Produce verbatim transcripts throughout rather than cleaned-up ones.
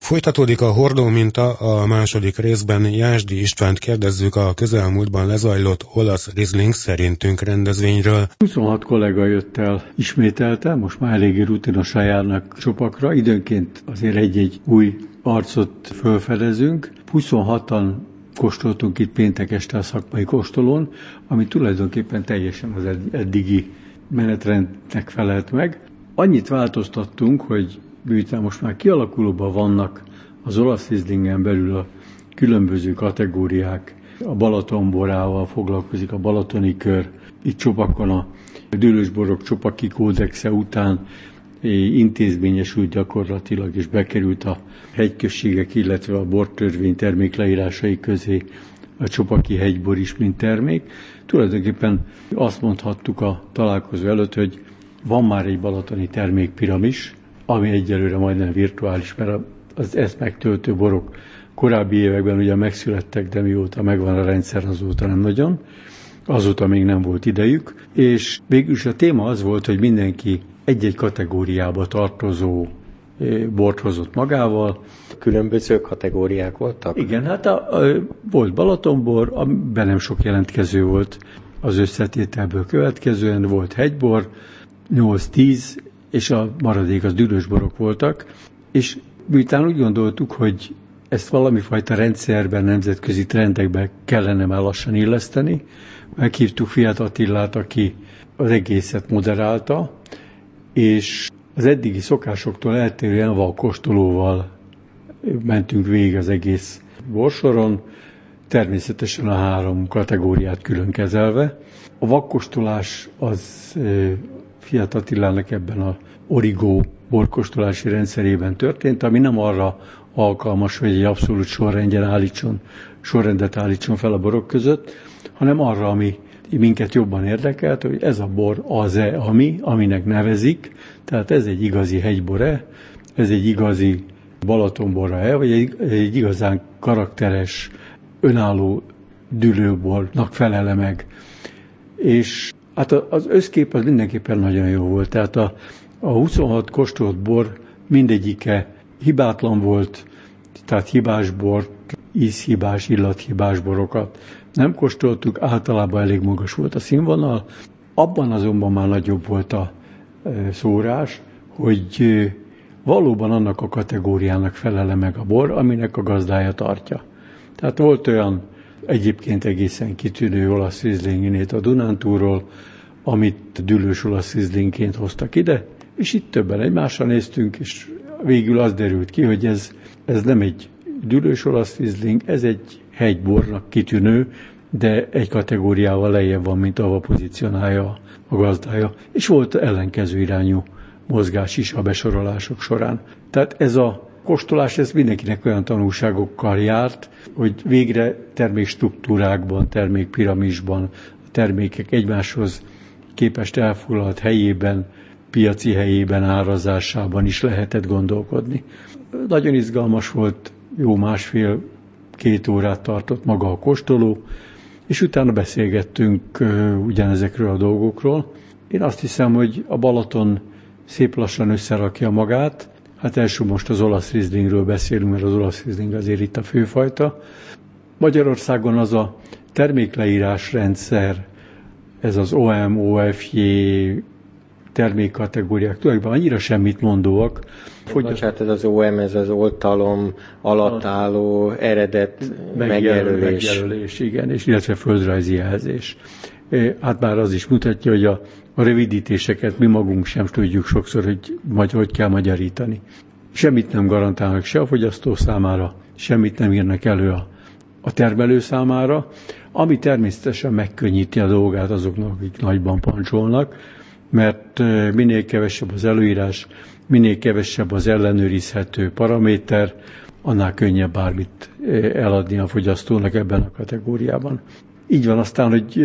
Folytatódik a hordó minta, a második részben Jásdi Istvánt kérdezzük a közelmúltban lezajlott olasz Riesling szerintünk rendezvényről. huszonhat kollega jött el ismételte, most már eléggé rutinosan járnak csopakra, időnként azért egy-egy új arcot felfedezünk. huszonhatan kóstoltunk itt péntek este a szakmai kóstolón, ami tulajdonképpen teljesen az eddigi menetrendnek felelt meg. Annyit változtattunk, hogy miután most már kialakulóban vannak az olasz Rieslingen belül a különböző kategóriák, a Balatonborával foglalkozik a Balatoni Kör, itt csopakon a dűlősborok csopaki kódexe után intézményesült gyakorlatilag, és bekerült a hegyközségek, illetve a bortörvény termékleírásai közé a csopaki hegybor is, mint termék. Tulajdonképpen azt mondhattuk a találkozó előtt, hogy van már egy balatoni termékpiramis, ami egyelőre majdnem virtuális, mert az ezt megtöltő borok korábbi években ugye megszülettek, de mióta megvan a rendszer, azóta nem nagyon. Azóta még nem volt idejük, és végülis a téma az volt, hogy mindenki egy-egy kategóriába tartozó bort hozott magával. Különböző kategóriák voltak? Igen, hát a, a, volt Balatonbor, amiben nem sok jelentkező volt az összetételből következően, volt hegybor, nyolc-tíz, és a maradék az dűlősborok voltak, és miután úgy gondoltuk, hogy ezt valami fajta rendszerben, nemzetközi trendekbe kellene már lassan illeszteni, meghívtuk Fiat Attilát, aki az egészet moderálta, és az eddigi szokásoktól eltérően vakkóstolóval mentünk végig az egész borsoron, természetesen a három kategóriát külön kezelve. A vakkóstolás az Fiat Attilának ebben a Origo borkóstolási rendszerében történt, ami nem arra alkalmas, hogy egy abszolút sorrendjen állítson, sorrendet állítson fel a borok között, hanem arra, ami minket jobban érdekelt, hogy ez a bor az-e, ami, aminek nevezik, tehát ez egy igazi hegybor-e, ez egy igazi Balatonbor-e, vagy egy, egy igazán karakteres, önálló dűlőbornak felele meg. És hát az összkép az mindenképpen nagyon jó volt, tehát a, a huszonhat kóstolt bor mindegyike hibátlan volt, tehát hibás bort, ízhibás, illathibás borokat nem kóstoltuk, általában elég magas volt a színvonal. Abban azonban már nagyobb volt a szórás, hogy valóban annak a kategóriának felele meg a bor, aminek a gazdája tartja. Tehát volt olyan egyébként egészen kitűnő olasz Rieslingét a Dunántúról, amit dűlős olasz Rieslingként hoztak ide, és itt többen egymásra néztünk, és végül az derült ki, hogy ez, ez nem egy dűlős olasz Riesling, ez egy hegybornak kitűnő, de egy kategóriával lejjebb van, mint ahol pozícionálja a gazdája. És volt ellenkező irányú mozgás is a besorolások során. Tehát ez a kóstolás, ez mindenkinek olyan tanulságokkal járt, hogy végre termékstruktúrákban, termékpiramisban, a termékek egymáshoz képest elfoglalt helyében, piaci helyében, árazásában is lehetett gondolkodni. Nagyon izgalmas volt, jó másfél-két órát tartott maga a kóstoló, és utána beszélgettünk uh, ugyanezekről a dolgokról. Én azt hiszem, hogy a Balaton szép lassan összerakja magát. Hát első most az olasz Rieslingről beszélünk, mert az olasz Riesling azért itt a főfajta. Magyarországon az a termékleírás rendszer, ez az o em, o ef jé termékkategóriák tulajdonképpen annyira semmit mondóak. Fogyaszt... Hát ez az o em, ez az oltalom alatt álló eredet megjelölés. megjelölés. Igen, és illetve földrajzi jelzés. Hát már az is mutatja, hogy a, a rövidítéseket mi magunk sem tudjuk sokszor, hogy majd hogy kell magyarítani. Semmit nem garantálnak se a fogyasztó számára, semmit nem írnak elő a, a termelő számára, ami természetesen megkönnyíti a dolgát azoknak, akik nagyban pancsolnak, mert minél kevesebb az előírás, minél kevesebb az ellenőrizhető paraméter, annál könnyebb bármit eladni a fogyasztónak ebben a kategóriában. Így van aztán, hogy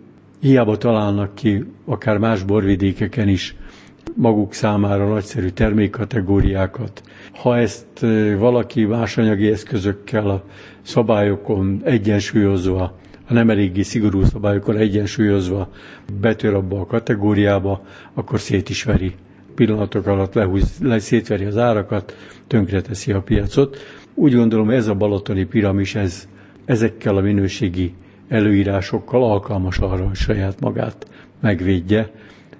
hiába találnak ki akár más borvidékeken is maguk számára nagyszerű termékkategóriákat. Ha ezt valaki más anyagi eszközökkel a szabályokon egyensúlyozva, ha nem eléggé szigorú szabályokon egyensúlyozva betör abba a kategóriába, akkor szét is veri pillanatok alatt lehúz, le, szétveri az árakat, tönkreteszi a piacot. Úgy gondolom, ez a balatoni piramis, ez, ezekkel a minőségi előírásokkal alkalmas arra, hogy saját magát megvédje,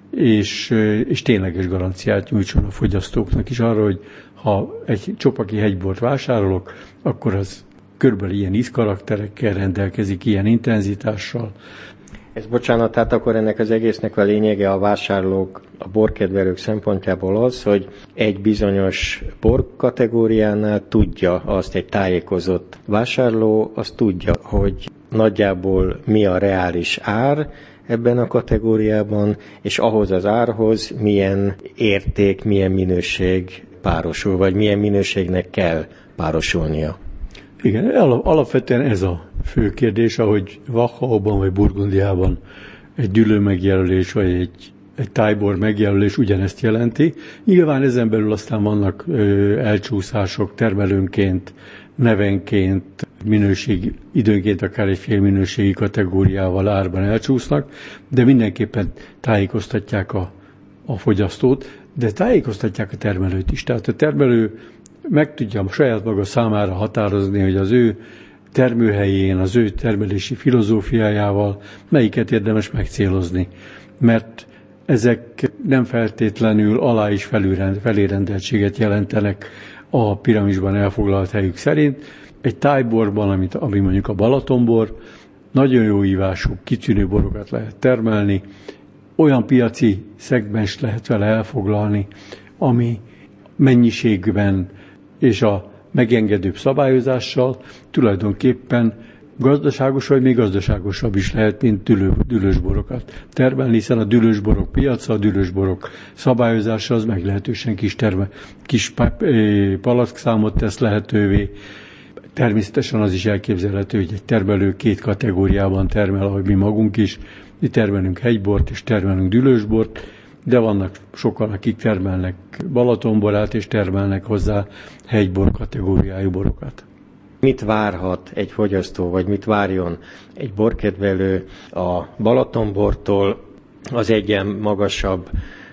és, és tényleges garanciát nyújtson a fogyasztóknak is arra, hogy ha egy csopaki hegybort vásárolok, akkor az körülbelül ilyen ízkarakterekkel rendelkezik, ilyen intenzitással. Ez bocsánat, tehát akkor ennek az egésznek a lényege a vásárlók, a borkedvelők szempontjából az, hogy egy bizonyos bor kategóriánál tudja azt egy tájékozott vásárló, azt tudja, hogy nagyjából mi a reális ár ebben a kategóriában, és ahhoz az árhoz milyen érték, milyen minőség párosul, vagy milyen minőségnek kell párosulnia. Igen, alapvetően ez a fő kérdés, ahogy Wachauban vagy Burgundiában egy dűlő megjelölés, vagy egy, egy tájbor megjelölés ugyanezt jelenti. Nyilván ezen belül aztán vannak ö, elcsúszások termelőnként, nevenként, minőség, időnként akár egy fél minőségi kategóriával árban elcsúsznak, de mindenképpen tájékoztatják a, a fogyasztót, de tájékoztatják a termelőt is. Tehát a termelő meg tudja saját maga számára határozni, hogy az ő termőhelyén, az ő termelési filozófiájával melyiket érdemes megcélozni. Mert ezek nem feltétlenül alá- és felérendeltséget jelentenek a piramisban elfoglalt helyük szerint. Egy tájborban, amit, ami mondjuk a Balatonbor, nagyon jó ívású, kitűnő borokat lehet termelni, olyan piaci szegmenst lehet vele elfoglalni, ami mennyiségben és a megengedőbb szabályozással tulajdonképpen gazdaságos, vagy még gazdaságosabb is lehet, mint dülő, dülősborokat termelni, hiszen a dülősborok piaca, a dülősborok szabályozása az meglehetősen kis, terme, kis palackszámot tesz lehetővé. Természetesen az is elképzelhető, hogy egy termelő két kategóriában termel, ahogy mi magunk is. Mi termelünk hegybort és termelünk dülősbort, de vannak sokan, akik termelnek Balatonborát és termelnek hozzá hegybor kategóriájú borokat. Mit várhat egy fogyasztó, vagy mit várjon egy borkedvelő a Balatonbortól, az egyen magasabb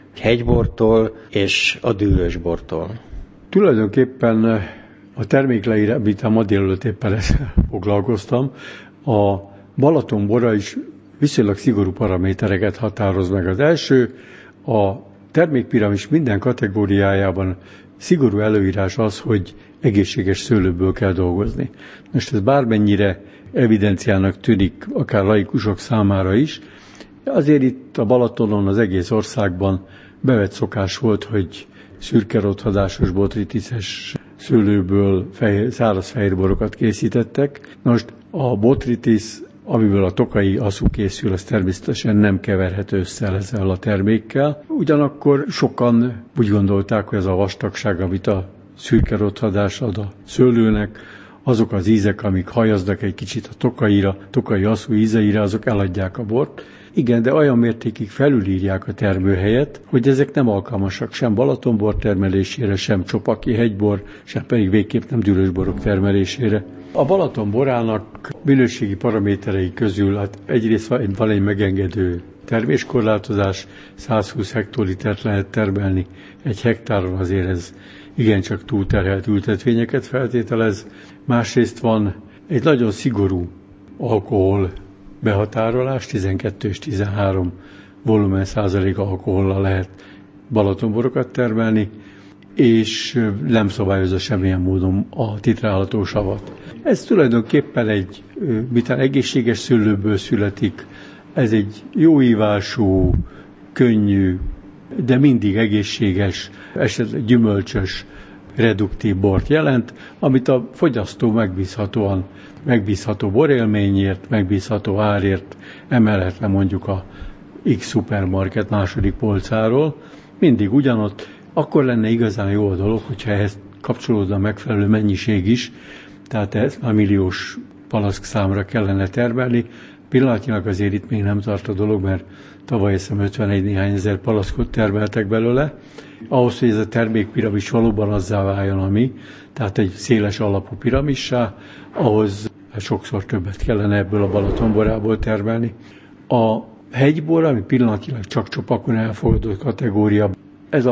hegybortól és a dűlősbortól? Tulajdonképpen a termékleírás, amit ma délelőtt éppen ezzel foglalkoztam, a Balatonbora is viszonylag szigorú paramétereket határoz meg. Az első, a termékpiramis minden kategóriájában szigorú előírás az, hogy egészséges szőlőből kell dolgozni. Most ez bármennyire evidenciának tűnik, akár laikusok számára is, azért itt a Balatonon, az egész országban bevett szokás volt, hogy szürkerothadásos, botritices szőlőből fehér, száraz fehérborokat készítettek. Most a botritis, amiből a tokai aszú készül, az természetesen nem keverhető össze ezzel a termékkel. Ugyanakkor sokan úgy gondolták, hogy ez a vastagság, amit a szürkerothadás ad a szőlőnek, azok az ízek, amik hajaznak egy kicsit a tokaira, tokai aszú ízeire, azok eladják a bort. Igen, de olyan mértékig felülírják a termőhelyet, hogy ezek nem alkalmasak sem Balatonbor termelésére, sem csopaki hegybor, sem pedig végképp nem dűlősborok termelésére. A Balatonborának minőségi paraméterei közül hát egyrészt van egy megengedő terméskorlátozás, száz húsz hektolitert lehet termelni egy hektáron, azért ez igencsak túlterhelt ültetvényeket feltételez. Másrészt van egy nagyon szigorú alkohol behatárolás, tizenkettő és tizenhárom volumen százalék alkohollal lehet Balatonborokat termelni, és nem szabályozza semmilyen módon a titrálható savat. Ez tulajdonképpen egy, miután egészséges szőlőből születik, ez egy jó ívású, könnyű, de mindig egészséges, esetleg gyümölcsös, reduktív bort jelent, amit a fogyasztó megbízhatóan, megbízható borélményért, megbízható árért emelhet le mondjuk a X szupermarket második polcáról, mindig ugyanott. Akkor lenne igazán jó a dolog, hogyha ehhez kapcsolódna megfelelő mennyiség is, tehát ezt már milliós palack számra kellene termelni. Pillanatnyilag azért itt még nem tart a dolog, mert tavaly hiszem ötvenegy néhány ezer palackot termeltek belőle. Ahhoz, hogy ez a termékpiramis valóban azzá váljon, ami, tehát egy széles alapú piramissá, ahhoz sokszor többet kellene ebből a Balatonborából termelni. A hegybor, ami pillanatnyilag csak csopakon elfogadott kategória, ez a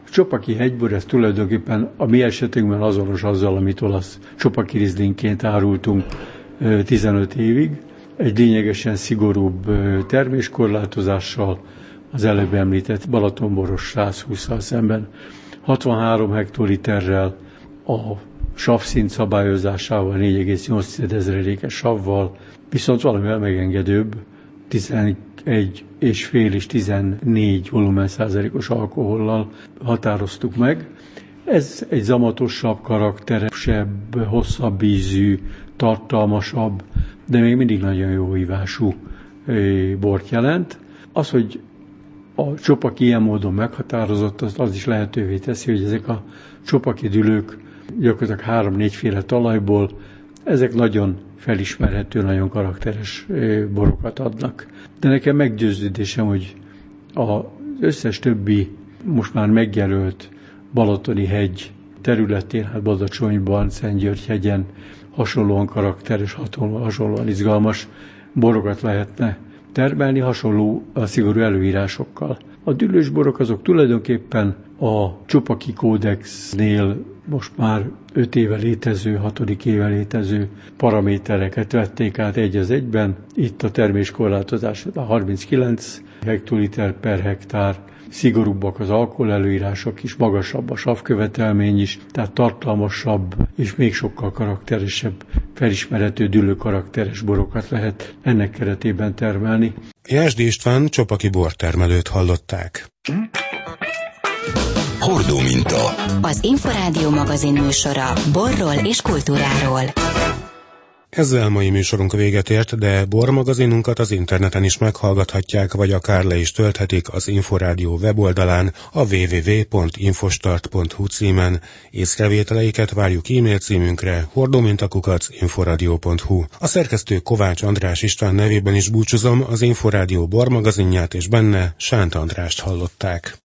Csopaki hegybor, ez tulajdonképpen a mi esetünkben azonos azzal, amit olasz Csopaki Rieslingként árultunk tizenöt évig. Egy lényegesen szigorúbb terméskorlátozással, az előbb említett balatonboros száz hússzal szemben, hatvanhárom hektoliterrel, a savszint szabályozásával, négy egész nyolc ezredékes savval, viszont valamivel megengedőbb, tizenegy és fél és tizennégy volumen százalékos alkohollal határoztuk meg. Ez egy zamatosabb, karakteresebb, hosszabb ízű, tartalmasabb, de még mindig nagyon jó ívású bort jelent. Az, hogy a Csopaki ilyen módon meghatározott, az, az is lehetővé teszi, hogy ezek a Csopaki dülők gyakorlatilag három-négyféle talajból, ezek nagyon felismerhető, nagyon karakteres borokat adnak. De nekem meggyőződésem, hogy az összes többi most már megjelölt balatoni hegy területén, hát Badacsonyban, Szentgyörgyhegyen hasonlóan karakteres, hasonlóan izgalmas borokat lehetne termelni, hasonló a szigorú előírásokkal. A dűlős borok azok tulajdonképpen a Csopaki kódexnél most már öt éve létező, hatodik éve létező paramétereket vették át egy az egyben. Itt a terméskorlátozás a harminckilenc hektoliter per hektár, szigorúbbak az alkohol előírások is, magasabb a savkövetelmény is, tehát tartalmasabb és még sokkal karakteresebb, felismerhető dűlő karakteres borokat lehet ennek keretében termelni. Jászdy István Csopaki bortermelőt hallották. Hordó minta. Az Inforádió magazin műsora borról és kultúráról. Ezzel mai műsorunk véget ért, de bormagazinunkat az interneten is meghallgathatják, vagy akár le is tölthetik az Inforádió weboldalán a double-u double-u double-u pont infostart pont hu címen. Észrevételeiket várjuk e-mail címünkre hordómintakukac inforádió pont hu. A szerkesztő Kovács András István nevében is búcsúzom, az Inforádió bormagazinját és benne Sánt Andrást hallották.